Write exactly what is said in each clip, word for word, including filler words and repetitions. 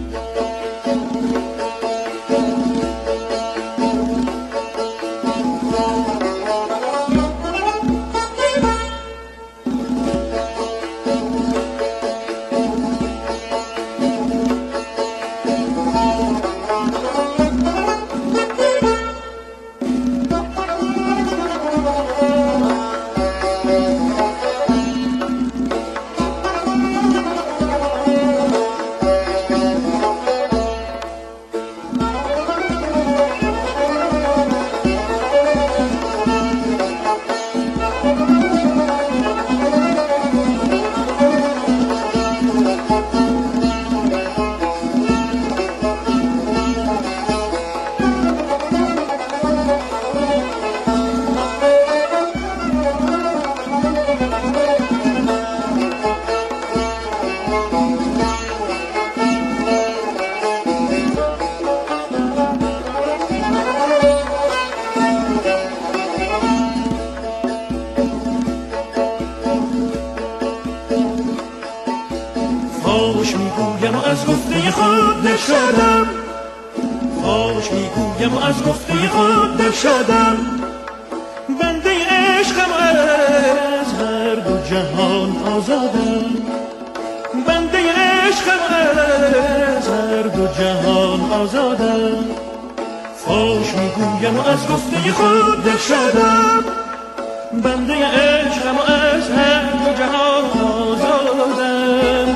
فاش میگویم و از گفته خود دل شدم، فاش میگویم و از گفته خود دل شدم. بنده عشقم از هر دو جهان آزادم، بنده عشقم از هر دو جهان آزادم. فاش میگویم و از گفته خود دل شدم، بنده عشقم و از هر دو جهان آزادم،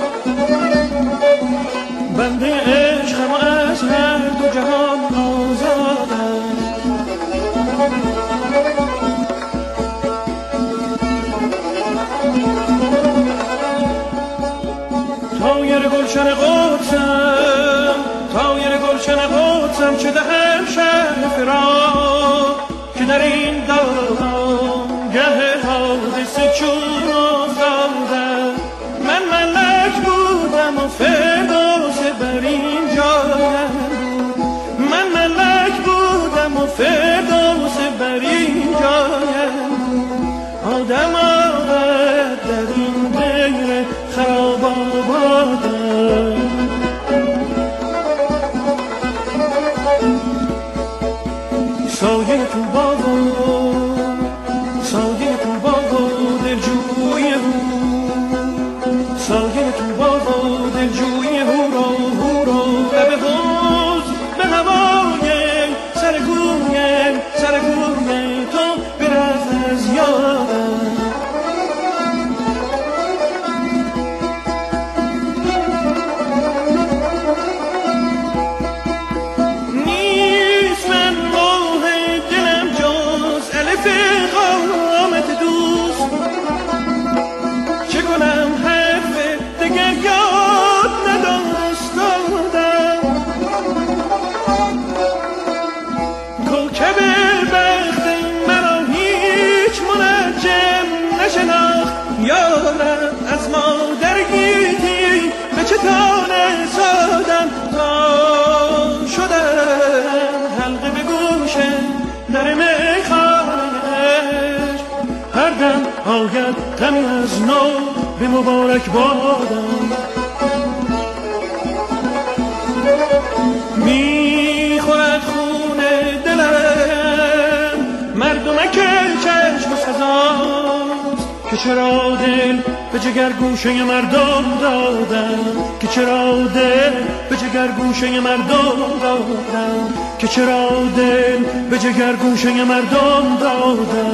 بنده عشقم و از هر دو جهان آزادم. طایر گلشن قدسم، طایر گلشن قدسم چه دهم شهر فراق که در این دام گه حادثه چون افتادم. من ملک بودم و فردوس بر این جایم بود، من ملک بودم و فردوس بر این جایم بود. آدم آمد در این دیر خراب آبادم، سایه تو باغ و سایه تو باغ و دلجوی او، سایه تو باغ و دلجوی هورا هورا. لب حوض به هوای سرگوی سرگوی تو برفت از یادم. یارم از مادر گیتی به چتانه سادم، تا شدم حلقه به گوش در میخانه‌اش. هر دم آید غمی از نو به مبارک بادم، میخورد خون دلم مردمک چشم و سزاست که چرا دل به جگر گوشه مردم دادم، که چرا دل به جگر گوشه مردم دادم، که چرا دل به جگر گوشه مردم دادم.